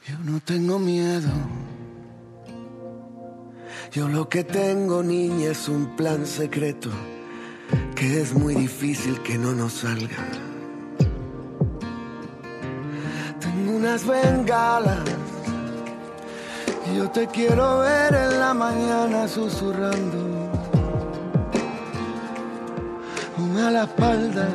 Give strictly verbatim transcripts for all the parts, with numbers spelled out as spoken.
Yo no tengo miedo. Yo lo que tengo, niña, es un plan secreto que es muy difícil que no nos salga. Tengo unas bengalas y yo te quiero ver en la mañana susurrando una a la espalda.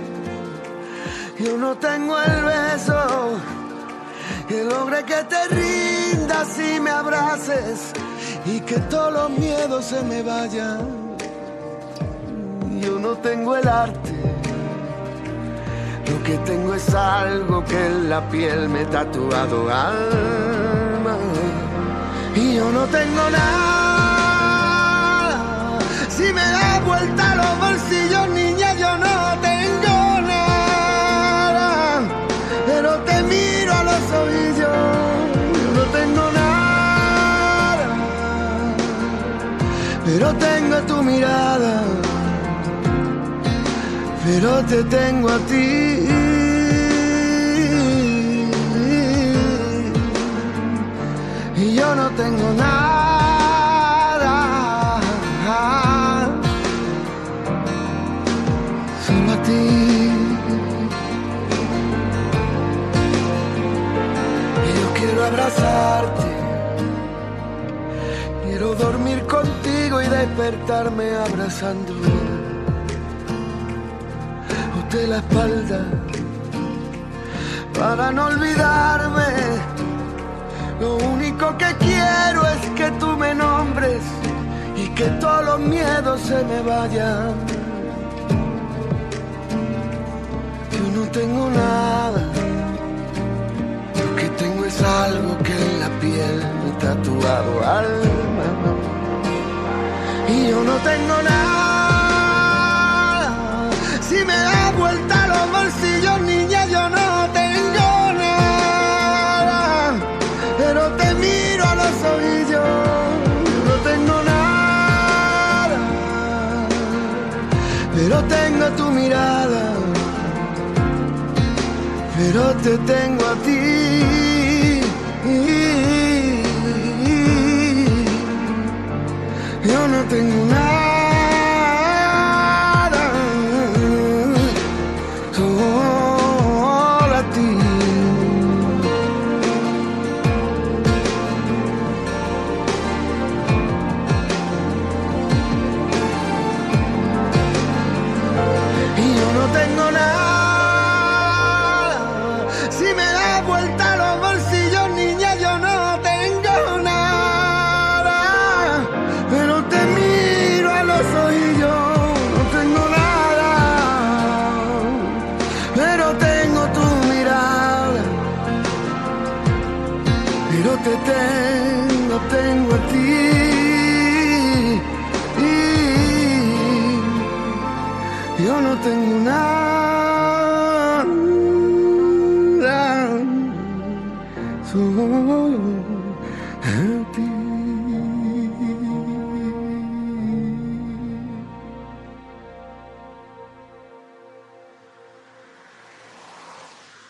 Yo no tengo el beso que logre que te rindas y me abraces y que todos los miedos se me vayan. Yo no tengo el arte, lo que tengo es algo que en la piel me he tatuado alma. Y yo no tengo nada, si me das vuelta los bolsillos, niña, yo no tengo nada, pero te miro a los ojillos, yo no tengo nada, pero tengo tu mirada, pero te tengo a ti. Y yo no tengo nada, solo a ti. Y yo quiero abrazarte, quiero dormir contigo y despertarme abrazándome de la espalda, para no olvidarme. Lo único que quiero es que tú me nombres y que todos los miedos se me vayan. Yo no tengo nada, lo que tengo es algo que en la piel me he tatuado alma. Y yo no tengo nada, si me das vuelta los bolsillos, niña, yo no tengo nada, pero te miro a los ojillos, yo no tengo nada, pero tengo tu mirada, pero te tengo a ti. Yo no tengo nada, te tengo, tengo a ti. Yo no tengo nada, solo a ti.